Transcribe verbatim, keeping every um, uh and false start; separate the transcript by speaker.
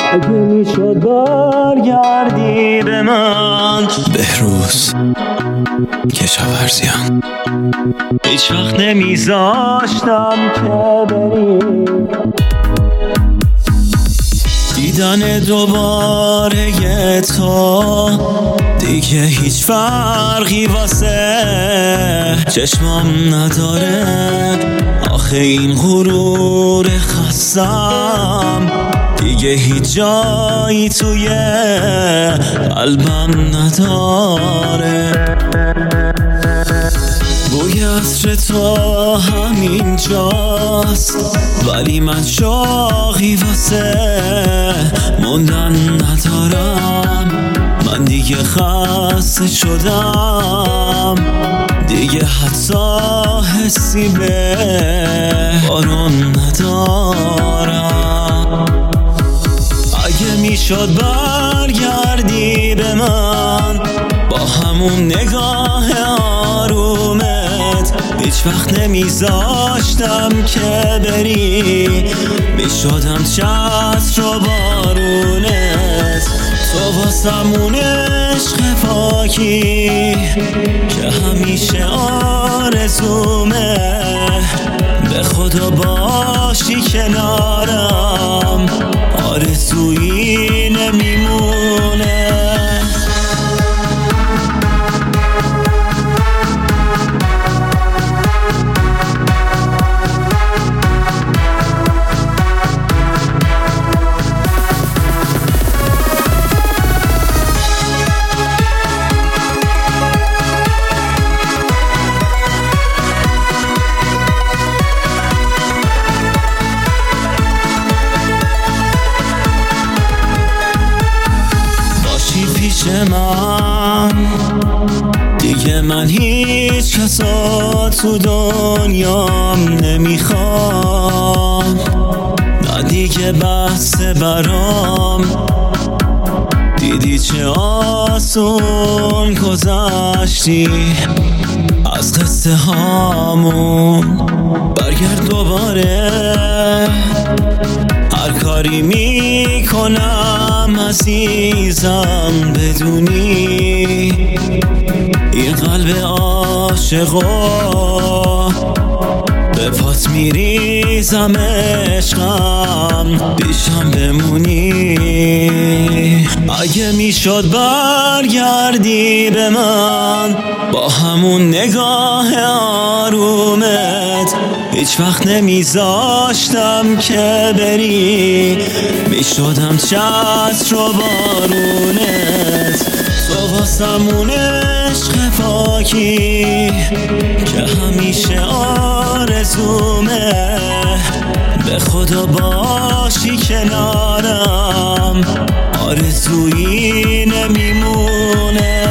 Speaker 1: اگه میشد برگردی به من.
Speaker 2: بهروز کشاورزیان.
Speaker 1: هیچ وقت نمیذاشتم که بری. دیدن دوباره تو دیگه هیچ فرقی واسه چشمم نداره. آخه این غرور خستم دیگه هیچ جایی توی قلبم نداره. بوی عطر تو همین جاست ولی من شوقی واسه موندن ندارم. من دیگه خسته شدم دیگه حتی حسی به بارون ندارم. اگه میشد برگردی به من با همون نگاه آرومت، هیچ وقت نمیذاشتم که بری. میشدم چتر و بارونت، تو واسمون عشق پاکی که همیشه آرزومه. به خدا باشی کنارم آرزویی نمیمونه. پیش من دیگه من هیچ کسا تو دنیام نمیخوام. نه دیگه بحث برام، دیدی چه آسون گذشتی از قصه هامون. برگرد دوباره، هر کاری میکنم عزیزم بدونی این قلب عاشقو به پات میریزم عشقم پیشم بمونی. اگه میشد برگردی به من با همون نگاه آرومت، هیچ وقت نمیذاشتم که بری. میشدم چتر و بارونت، تو واسمون عشق پاکی که همیشه آرزومه. به خدا باشی کنارم آرزویی نمیمونه.